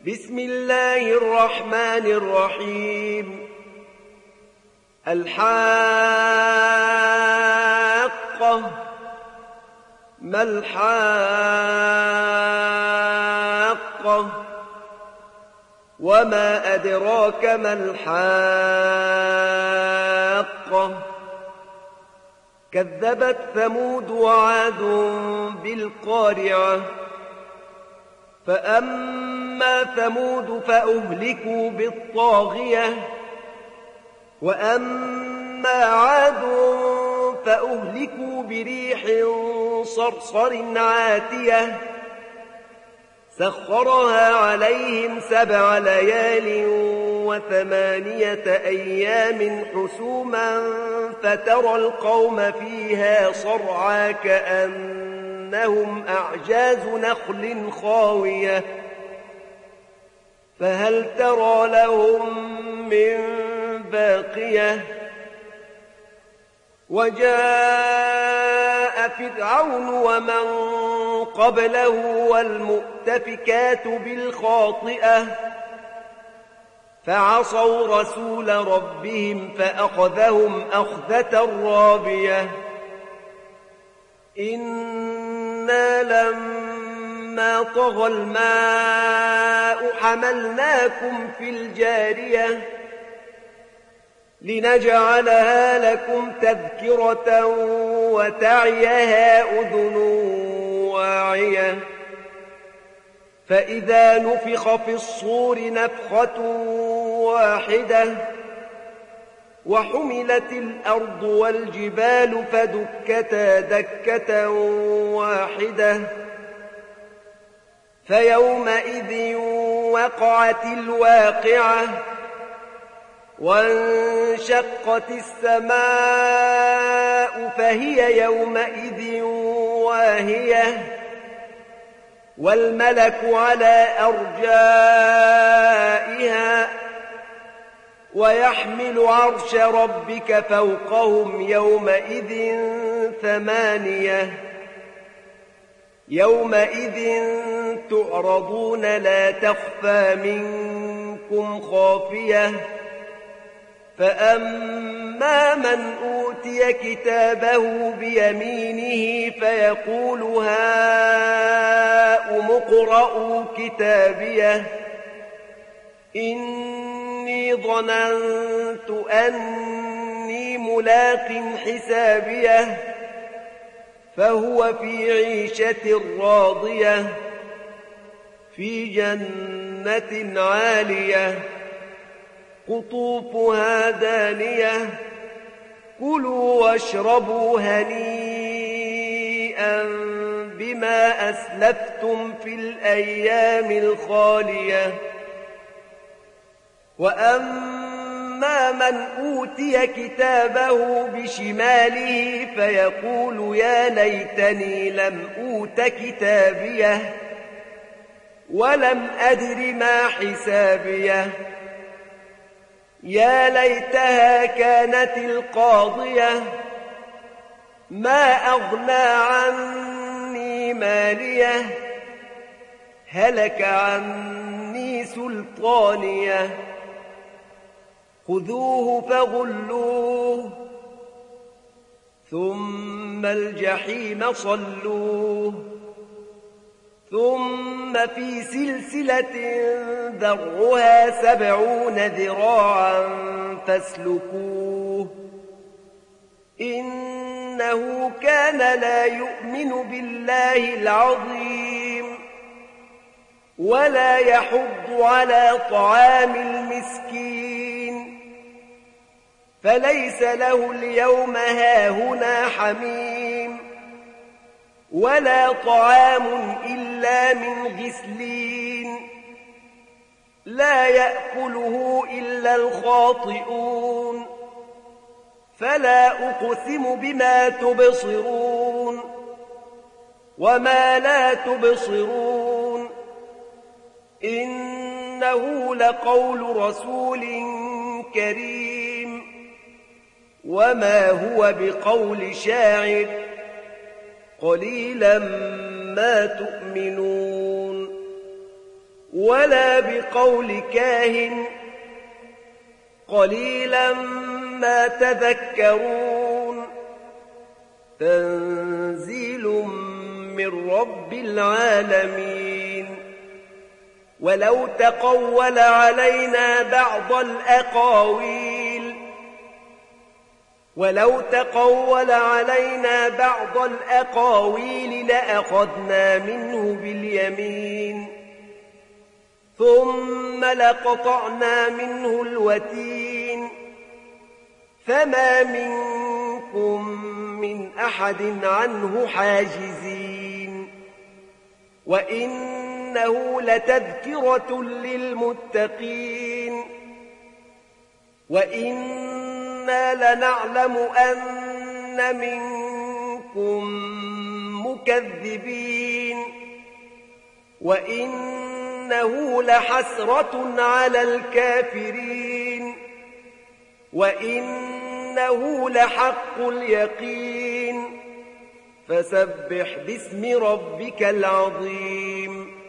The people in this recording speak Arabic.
بسم الله الرحمن الرحيم. الحاقة. ما الحاقة؟ وما أدراك ما الحاقة؟ كذبت ثمود وعاد بالقارعة. فأما ثمود فأهلكوا بالطاغية، وأما عاد فأهلكوا بريح صرصر عاتية سخرها عليهم 7 ليال و8 أيام حسوما فترى القوم فيها صرعى كأنهم أعجاز نخل خاوية فهل ترى لهم من باقية. وجاء فرعون ومن قبله والمؤتفكات بالخاطئة فعصوا رسول ربهم فأخذهم أخذة رابية. إنا لما طغى الماء حملناكم في الجارية لنجعلها لكم تذكرة وتعيها أذن واعية. فإذا نفخ في الصور نفخة واحدة وحملت الأرض والجبال فدكتا دكة واحدة فيومئذ وقعت الواقعة وانشقت السماء فهي يومئذ واهية والملك على أرجائها ويحمل عرش ربك فوقهم يومئذ 8. يومئذ تعرضون لا تخفى منكم خافية. فأما من أوتي كتابه بيمينه فيقول هاؤم اقرءوا كتابيه إني ظننت أني ملاق حسابيه فهو في عيشة راضية في جنة عالية قطوفها دانية كلوا واشربوا هنيئا بما أسلفتم في الأيام الخالية. وأما من أوتي كتابه بشماله فيقول يا ليتني لم أوت كتابيه ولم أدر ما حسابيه يا ليتها كانت القاضية ما أغنى عني ماليه هلك عني سلطانيه خذوه فغلوه ثم الجحيم صلوه ثم في سلسلة ذرعها 70 ذراعا فاسلكوه إنه كان لا يؤمن بالله العظيم ولا يحض على طعام المسكين فليس له اليوم هاهنا حميم ولا طعام إلا من غسلين لا يأكله إلا الخاطئون فلا أقسم بما تبصرون وما لا تبصرون إنه لقول رسول كريم وما هو بقول شاعر قليلا ما تؤمنون ولا بقول كاهن قليلا ما تذكرون تنزيل من رب العالمين ولو تقول علينا بعض الأقاويل لأخذنا منه باليمين ثم لقطعنا منه الوتين فما منكم من أحد عنه حاجزين وإنه لتذكرة للمتقين وإنا لنعلم أن منكم مكذبين وإنه لحسرة على الكافرين وإنه لحق اليقين فسبح باسم ربك العظيم